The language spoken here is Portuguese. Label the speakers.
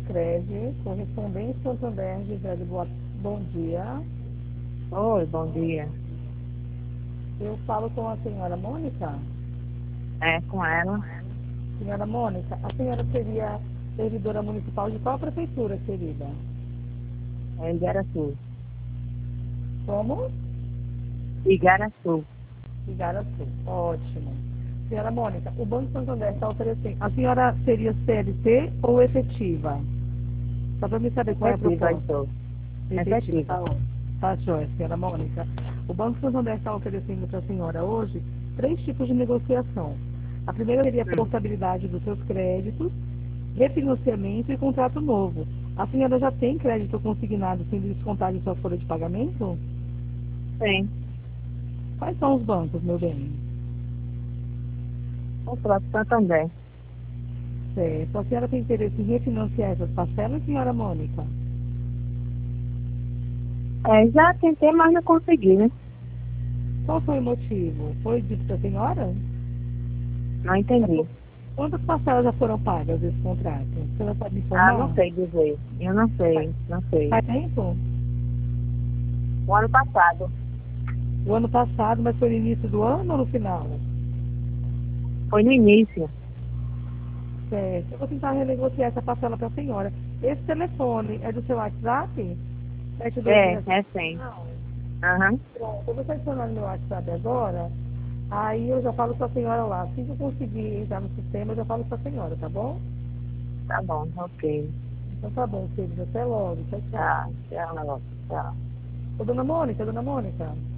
Speaker 1: Sicredi, correspondente Santander, José de Boa... Bom dia.
Speaker 2: Oi, bom dia.
Speaker 1: Eu falo com a senhora Mônica.
Speaker 2: É com ela,
Speaker 1: Senhora Mônica, a senhora seria servidora municipal de qual prefeitura, querida?
Speaker 2: é Igaraçu.
Speaker 1: Como?
Speaker 2: Igaraçu.
Speaker 1: Igaraçu. Ótimo. Senhora Mônica, o Banco Santander está oferecendo. A senhora seria CLT ou efetiva? Só para me saber qual é a
Speaker 2: Efetiva,
Speaker 1: proposta.
Speaker 2: estou.
Speaker 1: Efetiva,
Speaker 2: Efetiva.
Speaker 1: tá bom. Tá jóia, senhora Mônica. O Banco Santander está oferecendo para a senhora hoje três tipos de negociação. A primeira seria a
Speaker 2: Hum,
Speaker 1: portabilidade dos seus créditos, refinanciamento e contrato novo. A senhora já tem crédito consignado sendo descontado em sua folha de pagamento?
Speaker 2: Sim.
Speaker 1: Quais são os bancos, meu bem?
Speaker 2: O próprio Santander.
Speaker 1: Certo. A senhora tem interesse em refinanciar essas parcelas, senhora Mônica?
Speaker 2: É, já tentei, mas não consegui, né?
Speaker 1: Qual foi o motivo? Foi dito para a senhora?
Speaker 2: Não
Speaker 1: É
Speaker 2: entendi.
Speaker 1: quantas parcelas já foram pagas desse contrato? A senhora pode me
Speaker 2: Ah, não
Speaker 1: informar?
Speaker 2: sei dizer. Eu não
Speaker 1: Faz,
Speaker 2: sei, não sei.
Speaker 1: faz tempo?
Speaker 2: O ano passado
Speaker 1: O ano passado, mas foi no início do ano ou no final?
Speaker 2: foi no início.
Speaker 1: Certo. Eu vou tentar renegociar essa parcela para a senhora. Esse telefone é do seu WhatsApp? 7217.
Speaker 2: É sim.
Speaker 1: Não.
Speaker 2: Aham,
Speaker 1: Pronto, eu vou te adicionar no meu WhatsApp agora. Aí eu já falo com a senhora lá. Assim que eu conseguir entrar no sistema, eu já falo com a senhora, tá bom?
Speaker 2: tá bom, ok.
Speaker 1: Então tá bom, querido. Até logo. Tchau, tchau.
Speaker 2: Tchau, tchau, tchau.
Speaker 1: Ô, dona Mônica, dona Mônica.